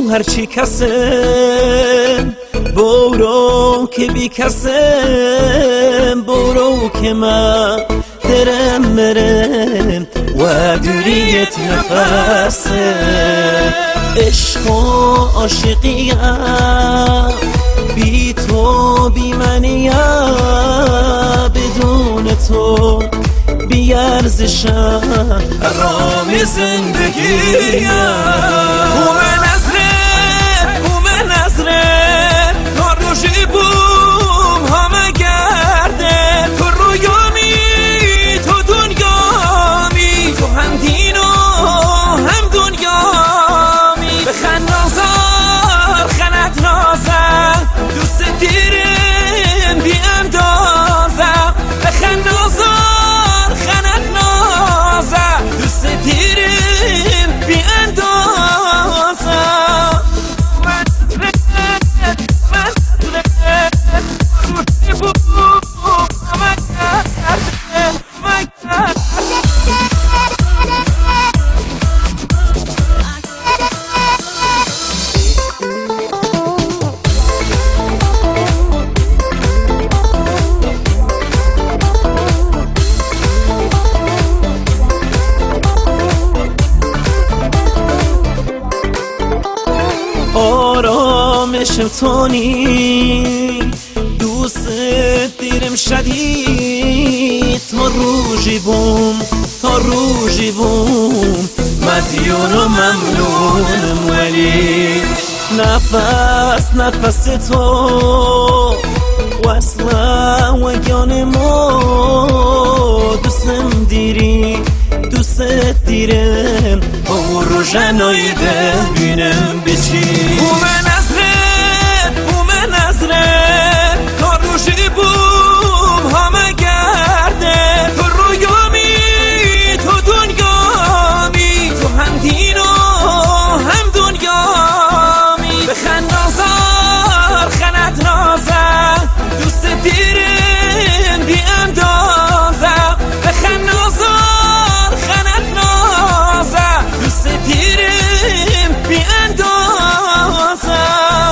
هرچی کسم برو که بی کسم برو که من درم مرم و دوریت نفسه عشق و عاشقیم بی تو بی منیم بدون تو بی ارزشم حرام زندگیم روشی بوم همه گرده تو رویامی تو دنیامی تو هم دین و هم دنیامی بخن نازار خنت نازم دوست دیرم بی اندازم بخن نازار خنت نازم دوست دیرم بی اندازم آرامشم تونی دوست دیرم شدید تا روژی بوم مدیون و ممنونم ولی نفس تو وصله و گانمو دوستم دوست دیرم با روژنایی ببینم بچی تا روشی بوم همه گرده تو رویامی تو دنیامی تو هم دین و هم دنیامی بخن نازار خنت نازم دوست دیرم بی اندازم بخن نازار خنت نازم دوست دیرم بی اندازم